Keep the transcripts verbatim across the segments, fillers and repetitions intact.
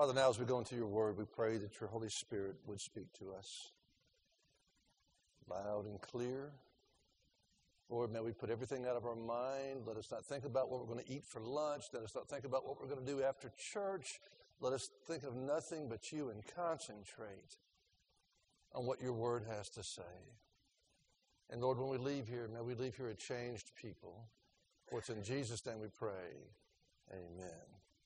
Father, now as we go into your word, we pray that your Holy Spirit would speak to us loud and clear. Lord, may we put everything out of our mind. Let us not think about what we're going to eat for lunch. Let us not think about what we're going to do after church. Let us think of nothing but you and concentrate on what your word has to say. And Lord, when we leave here, may we leave here a changed people. For it's in Jesus' name we pray. Amen.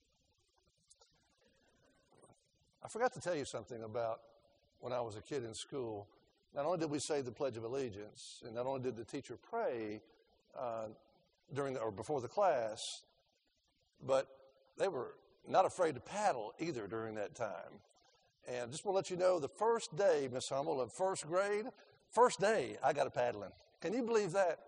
I forgot to tell you something about when I was a kid in school. Not only did we say the Pledge of Allegiance, and not only did the teacher pray uh, during the, or before the class, but they were not afraid to paddle either during that time. And just want to let you know, the first day, Miss Hummel, of first grade, first day I got a paddling. Can you believe that?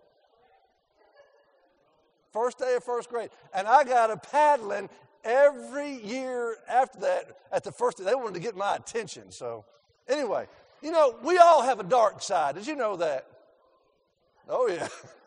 First day of first grade. And I got a paddling every year after that. At the first day, they wanted to get my attention. So anyway, you know, we all have a dark side. Did you know that? Oh, yeah.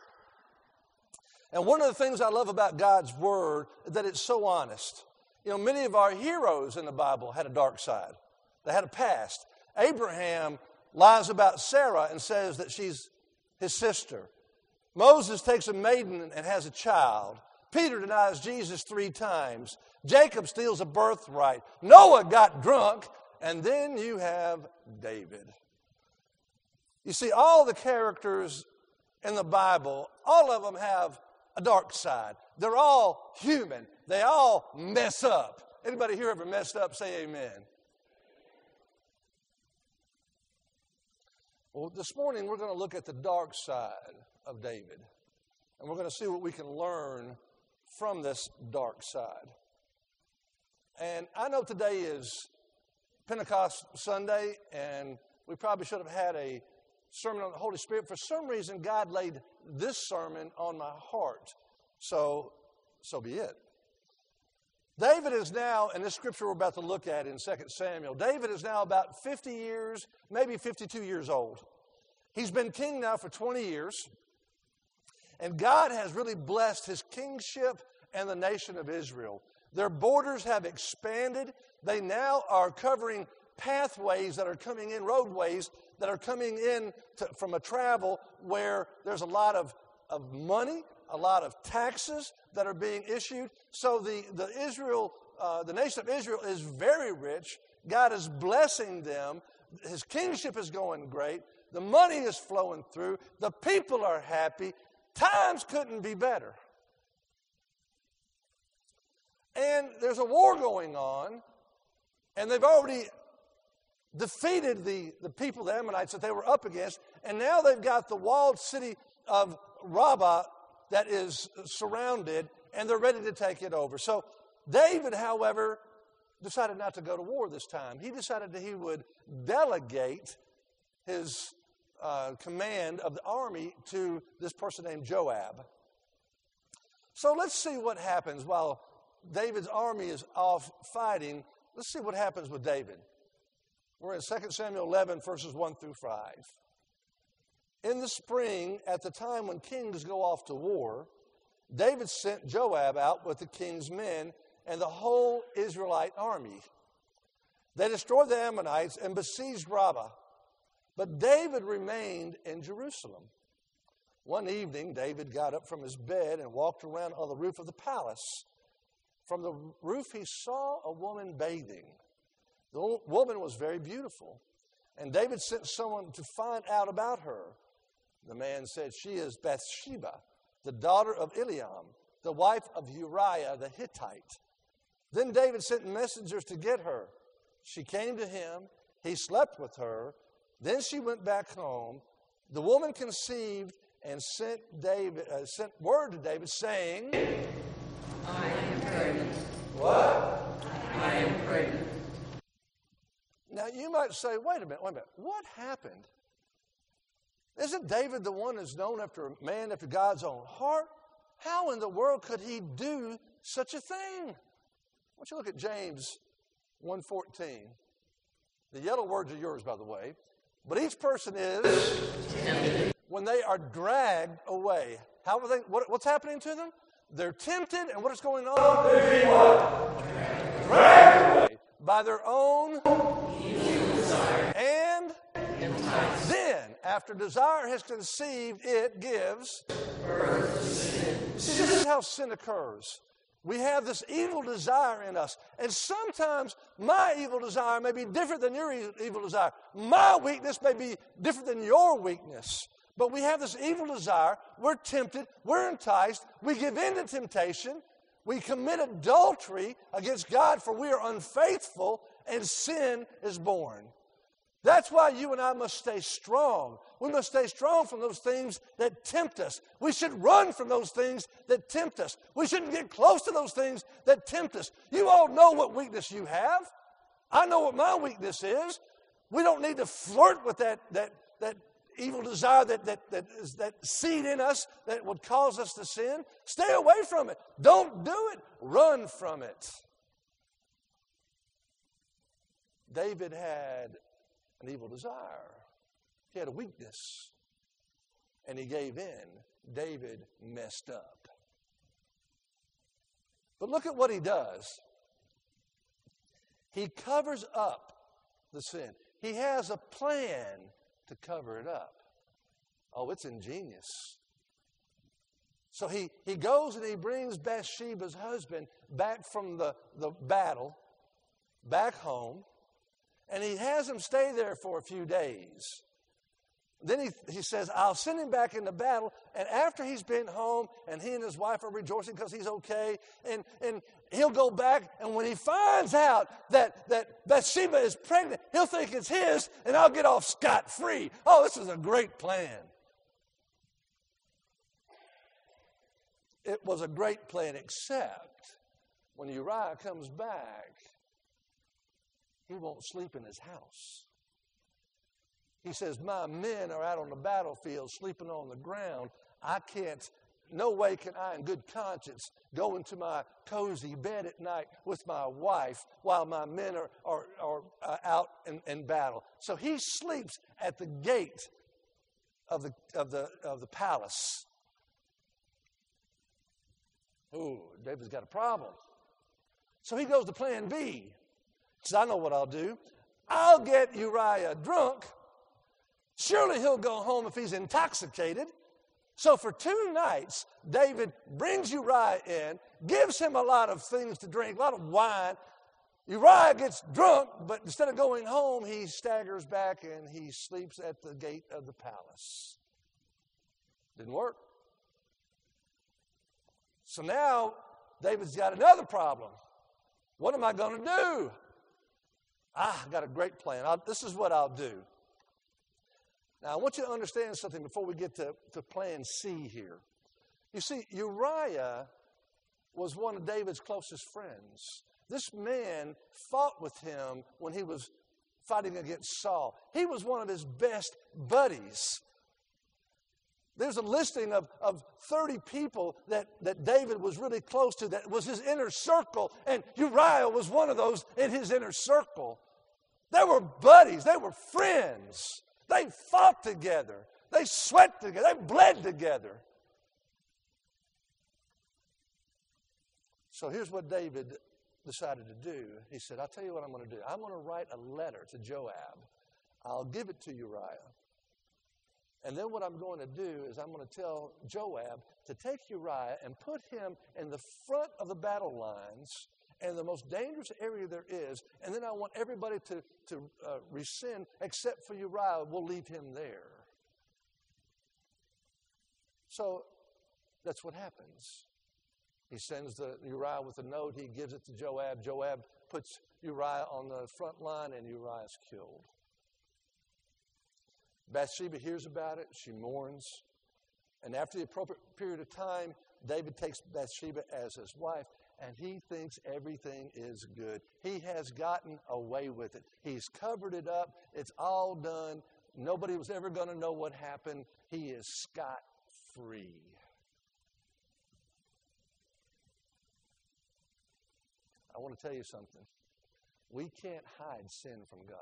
And one of the things I love about God's word is that it's so honest. You know, many of our heroes in the Bible had a dark side. They had a past. Abraham lies about Sarah and says that she's his sister. Moses takes a maiden and has a child. Peter denies Jesus three times. Jacob steals a birthright. Noah got drunk. And then you have David. You see, all the characters in the Bible, all of them have a dark side. They're all human. They all mess up. Anybody here ever messed up? Say amen. Well, this morning we're going to look at the dark side of David. And we're going to see what we can learn from this dark side. And I know today is Pentecost Sunday, and we probably should have had a sermon on the Holy Spirit. For some reason, God laid this sermon on my heart. So, so be it. David is now, and this scripture we're about to look at in Second Samuel, David is now about fifty years, maybe fifty-two years old. He's been king now for twenty years. And God has really blessed his kingship and the nation of Israel. Their borders have expanded. They now are covering pathways that are coming in, roadways that are coming in to, from a travel where there's a lot of, of money, a lot of taxes that are being issued. So the, the Israel, uh, the nation of Israel is very rich. God is blessing them. His kingship is going great. The money is flowing through. The people are happy. Times couldn't be better. And there's a war going on, and they've already defeated the, the people, the Ammonites, that they were up against, and now they've got the walled city of Rabbah that is surrounded, and they're ready to take it over. So David, however, decided not to go to war this time. He decided that he would delegate his uh, command of the army to this person named Joab. So let's see what happens while David's army is off fighting. Let's see what happens with David. We're in Second Samuel eleven, verses one through five. In the spring, at the time when kings go off to war, David sent Joab out with the king's men and the whole Israelite army. They destroyed the Ammonites and besieged Rabbah. But David remained in Jerusalem. One evening, David got up from his bed and walked around on the roof of the palace. From the roof, he saw a woman bathing. The woman was very beautiful. And David sent someone to find out about her. The man said, "She is Bathsheba, the daughter of Eliam, the wife of Uriah the Hittite." Then David sent messengers to get her. She came to him. He slept with her. Then she went back home. The woman conceived and sent David uh, sent word to David saying, "I am pregnant." What? I am pregnant. Now you might say, wait a minute, wait a minute. What happened? Isn't David the one that's known after a man after God's own heart? How in the world could he do such a thing? I want you to look at James one fourteen. The yellow words are yours, by the way. But each person is tempted when they are dragged away. How are they? What, what's happening to them? They're tempted, and what is going on? They're being what? Dragged away by their own and then, after desire has conceived, it gives birth to sin. See, this is how sin occurs. We have this evil desire in us. And sometimes my evil desire may be different than your evil desire. My weakness may be different than your weakness. But we have this evil desire. We're tempted. We're enticed. We give in to temptation. We commit adultery against God, for we are unfaithful, and sin is born. That's why you and I must stay strong. We must stay strong from those things that tempt us. We should run from those things that tempt us. We shouldn't get close to those things that tempt us. You all know what weakness you have. I know what my weakness is. We don't need to flirt with that, that, that evil desire, that, that, that is that seed in us that would cause us to sin. Stay away from it. Don't do it. Run from it. David had an evil desire. He had a weakness. And he gave in. David messed up. But look at what he does. He covers up the sin. He has a plan to cover it up. Oh, it's ingenious. So he, he goes and he brings Bathsheba's husband back from the, the battle, back home. And he has him stay there for a few days. Then he, he says, I'll send him back into battle. And after he's been home and he and his wife are rejoicing because he's okay, and, and he'll go back. And when he finds out that, that Bathsheba is pregnant, he'll think it's his, and I'll get off scot-free. Oh, this is a great plan. It was a great plan, except when Uriah comes back, he won't sleep in his house. He says, my men are out on the battlefield sleeping on the ground. I can't, no way can I in good conscience go into my cozy bed at night with my wife while my men are, are, are uh, out in, in battle. So he sleeps at the gate of the, of the, of the palace. Ooh, David's got a problem. So he goes to plan B. He says, I know what I'll do. I'll get Uriah drunk. Surely he'll go home if he's intoxicated. So for two nights, David brings Uriah in, gives him a lot of things to drink, a lot of wine. Uriah gets drunk, but instead of going home, he staggers back and he sleeps at the gate of the palace. Didn't work. So now David's got another problem. What am I going to do? Ah, I got a great plan. I'll, this is what I'll do. Now, I want you to understand something before we get to, to plan C here. You see, Uriah was one of David's closest friends. This man fought with him when he was fighting against Saul. He was one of his best buddies. There's a listing of, of thirty people that, that David was really close to, that was his inner circle, and Uriah was one of those in his inner circle. They were buddies. They were friends. They fought together. They sweat together. They bled together. So here's what David decided to do. He said, I'll tell you what I'm going to do. I'm going to write a letter to Joab. I'll give it to Uriah. And then what I'm going to do is I'm going to tell Joab to take Uriah and put him in the front of the battle lines in the most dangerous area there is. And then I want everybody to, to uh, rescind except for Uriah. We'll leave him there. So that's what happens. He sends the Uriah with a note. He gives it to Joab. Joab puts Uriah on the front line, and Uriah is killed. Bathsheba hears about it. She mourns. And after the appropriate period of time, David takes Bathsheba as his wife, and he thinks everything is good. He has gotten away with it. He's covered it up. It's all done. Nobody was ever going to know what happened. He is scot-free. I want to tell you something. We can't hide sin from God.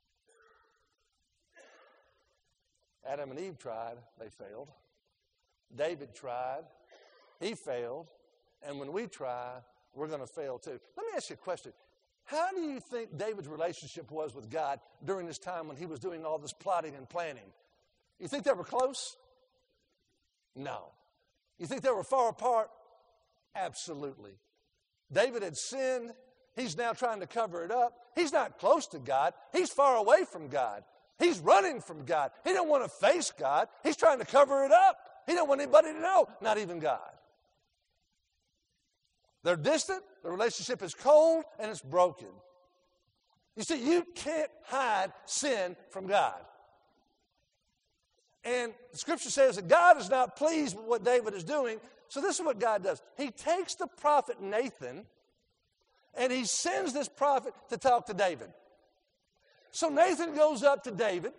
Adam and Eve tried. They failed. David tried. He failed. And when we try, we're going to fail too. Let me ask you a question. How do you think David's relationship was with God during this time when he was doing all this plotting and planning? You think they were close? No. You think they were far apart? Absolutely. David had sinned. He's now trying to cover it up. He's not close to God. He's far away from God. He's running from God. He don't want to face God. He's trying to cover it up. He don't want anybody to know, not even God. They're distant, the relationship is cold, and it's broken. You see, you can't hide sin from God. And the Scripture says that God is not pleased with what David is doing, so this is what God does. He takes the prophet Nathan, and he sends this prophet to talk to David. So Nathan goes up to David.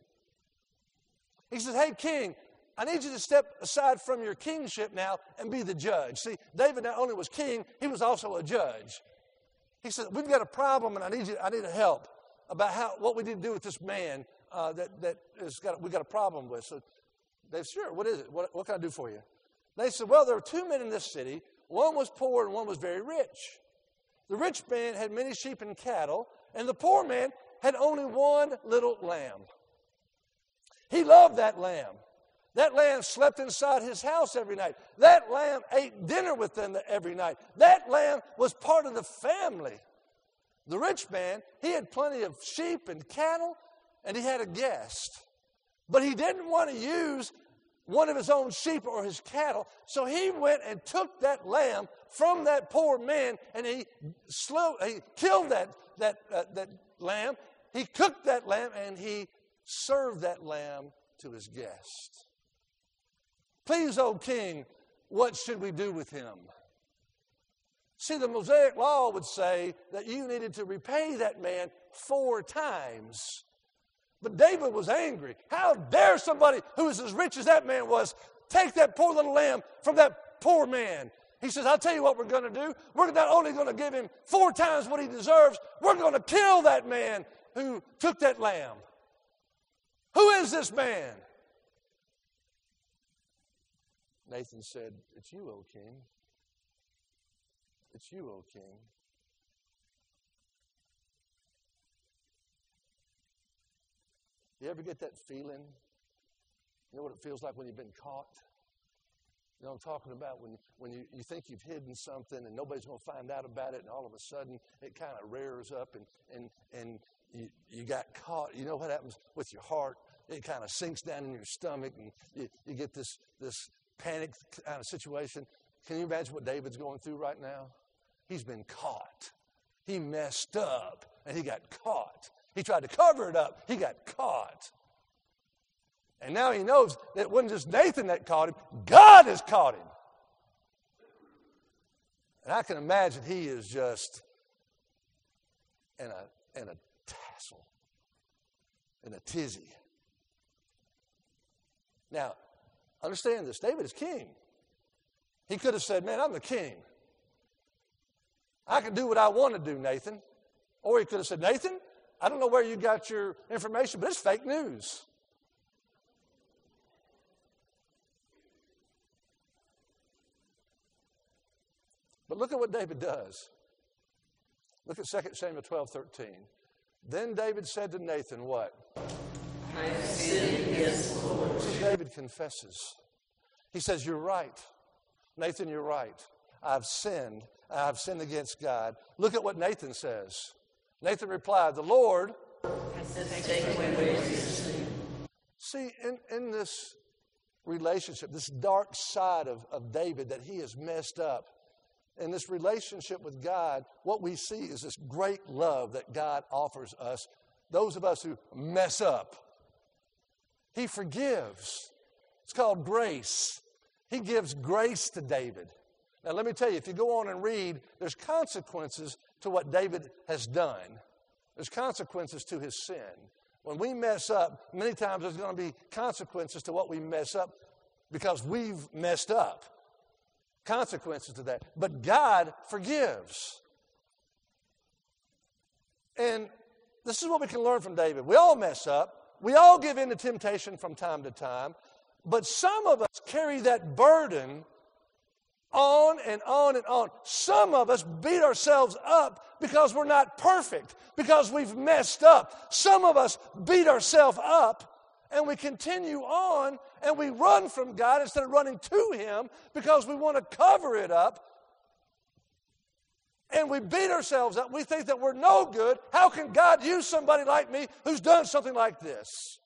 He says, hey, king, I need you to step aside from your kingship now and be the judge. See, David not only was king, he was also a judge. He said, we've got a problem, and I need you. I need help about how what we need to do with this man uh, that that has got we got a problem with. So they said, sure. What is it? What, what can I do for you? They said, well, there were two men in this city. One was poor and one was very rich. The rich man had many sheep and cattle, and the poor man had only one little lamb. He loved that lamb. That lamb slept inside his house every night. That lamb ate dinner with them every night. That lamb was part of the family. The rich man, he had plenty of sheep and cattle, and he had a guest. But he didn't want to use one of his own sheep or his cattle, so he went and took that lamb from that poor man, and he slew, he killed that, that, uh, that lamb. He cooked that lamb, and he served that lamb to his guest. Please, O king, what should we do with him? See, the Mosaic law would say that you needed to repay that man four times. But David was angry. How dare somebody who is as rich as that man was take that poor little lamb from that poor man? He says, I'll tell you what we're going to do. We're not only going to give him four times what he deserves, we're going to kill that man who took that lamb. Who is this man? Nathan said, it's you, O king. It's you, O king. You ever get that feeling? You know what it feels like when you've been caught? You know what I'm talking about? When, when you, you think you've hidden something and nobody's going to find out about it, and all of a sudden it kind of rears up and, and, and you, you got caught. You know what happens with your heart? It kind of sinks down in your stomach, and you, you get this, this panic kind of situation. Can you imagine what David's going through right now? He's been caught. He messed up, and he got caught. He tried to cover it up. He got caught. And now he knows that it wasn't just Nathan that caught him. God has caught him. And I can imagine he is just in a, in a tassel, in a tizzy. Now, understand this. David is king. He could have said, man, I'm the king. I can do what I want to do, Nathan. Or he could have said, Nathan, I don't know where you got your information, but it's fake news. But look at what David does. Look at Second Samuel twelve thirteen. Then David said to Nathan, what? I have sinned against the Lord. So David confesses. He says, you're right. Nathan, you're right. I've sinned. I've sinned against God. Look at what Nathan says. Nathan replied, the Lord has taken away your sin. See, in, in this relationship, this dark side of, of David that he has messed up, in this relationship with God, what we see is this great love that God offers us, those of us who mess up. He forgives. It's called grace. He gives grace to David. Now, let me tell you, if you go on and read, there's consequences to what David has done. There's consequences to his sin. When we mess up, many times there's going to be consequences to what we mess up because we've messed up. Consequences to that. But God forgives. And this is what we can learn from David. We all mess up. We all give in to temptation from time to time. But some of us carry that burden On and on and on. Some of us beat ourselves up because we're not perfect, because we've messed up. Some of us beat ourselves up and we continue on and we run from God instead of running to Him because we want to cover it up. And we beat ourselves up. We think that we're no good. How can God use somebody like me who's done something like this?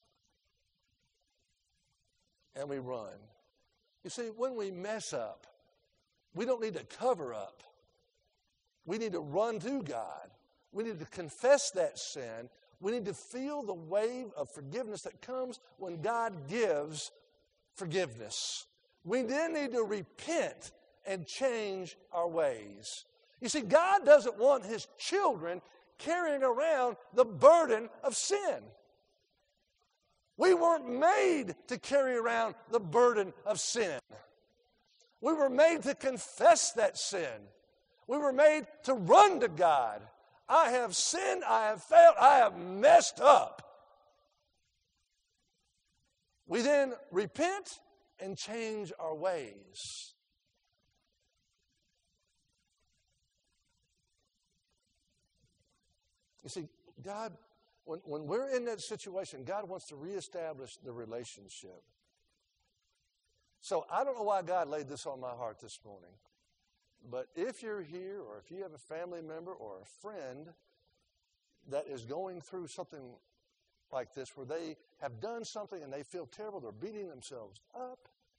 And we run. You see, when we mess up, we don't need to cover up. We need to run to God. We need to confess that sin. We need to feel the wave of forgiveness that comes when God gives forgiveness. We then need to repent and change our ways. You see, God doesn't want His children carrying around the burden of sin. We weren't made to carry around the burden of sin. We were made to confess that sin. We were made to run to God. I have sinned, I have failed, I have messed up. We then repent and change our ways. You see, God, when, when we're in that situation, God wants to reestablish the relationship. So I don't know why God laid this on my heart this morning, but if you're here or if you have a family member or a friend that is going through something like this where they have done something and they feel terrible, they're beating themselves up,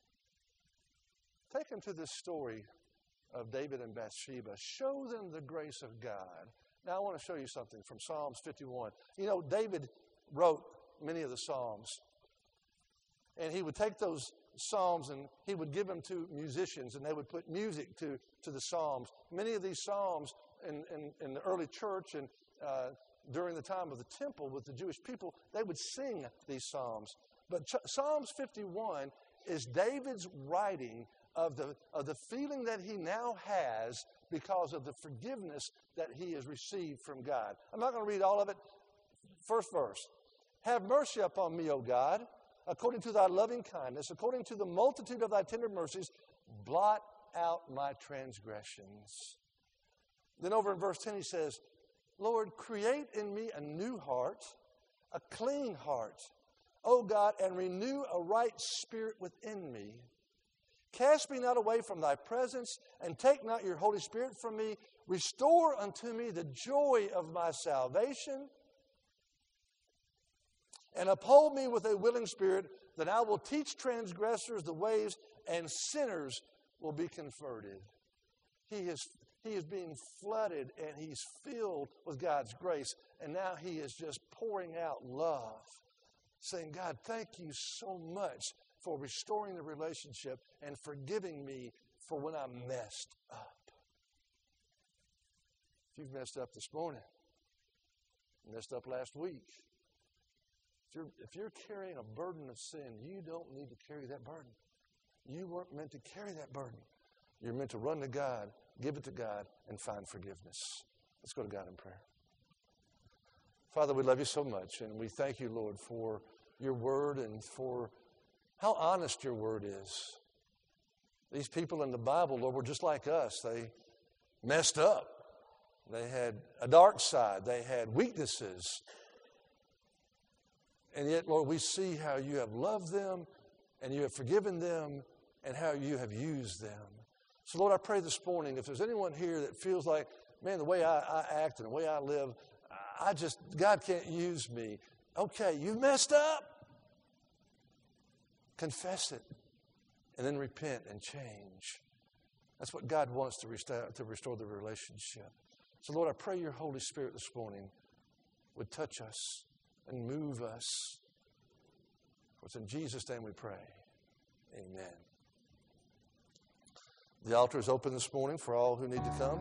take them to this story of David and Bathsheba. Show them the grace of God. Now I want to show you something from Psalms fifty-one. You know, David wrote many of the Psalms. And he would take those Psalms and he would give them to musicians and they would put music to, to the Psalms. Many of these Psalms in, in, in the early church and uh, during the time of the temple with the Jewish people, they would sing these Psalms. But Ch- Psalms fifty-one is David's writing of the, of the feeling that he now has because of the forgiveness that he has received from God. I'm not going to read all of it. First verse. Have mercy upon me, O God, according to thy loving kindness, according to the multitude of thy tender mercies, blot out my transgressions. Then over in verse ten he says, Lord, create in me a new heart, a clean heart, O God, and renew a right spirit within me. Cast me not away from thy presence, and take not your Holy Spirit from me. Restore unto me the joy of my salvation, and uphold me with a willing spirit, that I will teach transgressors the ways, and sinners will be converted. He is, he is being flooded, and he's filled with God's grace, and now he is just pouring out love, saying, God, thank you so much for restoring the relationship and forgiving me for when I messed up. If you've messed up this morning, messed up last week, if you're, if you're carrying a burden of sin, you don't need to carry that burden. You weren't meant to carry that burden. You're meant to run to God, give it to God, and find forgiveness. Let's go to God in prayer. Father, we love you so much, and we thank you, Lord, for your word and for how honest your word is. These people in the Bible, Lord, were just like us. They messed up. They had a dark side. They had weaknesses. And yet, Lord, we see how you have loved them and you have forgiven them and how you have used them. So, Lord, I pray this morning, if there's anyone here that feels like, man, the way I, I act and the way I live, I just, God can't use me. Okay, you messed up. Confess it, and then repent and change. That's what God wants to restore, to restore the relationship. So, Lord, I pray your Holy Spirit this morning would touch us and move us. For it's in Jesus' name we pray. Amen. The altar is open this morning for all who need to come.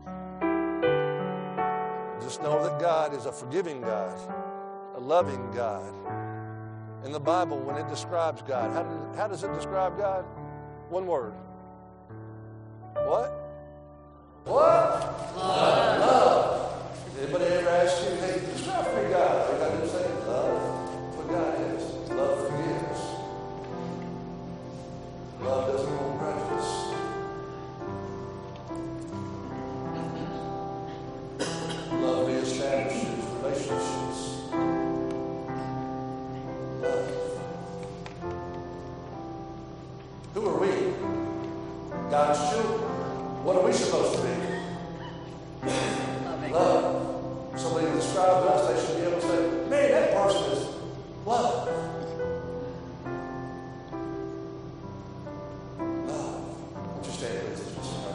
Just know that God is a forgiving God, a loving God. In the Bible, when it describes God, how does, how does it describe God? One word. What? What? Love. Love. Anybody ever ask you, hey, describe for me God? They got to say love. That's what God is. Love forgives. Love doesn't hold prejudice. Who are we? God's children. What are we supposed to be? Love. Somebody describe us.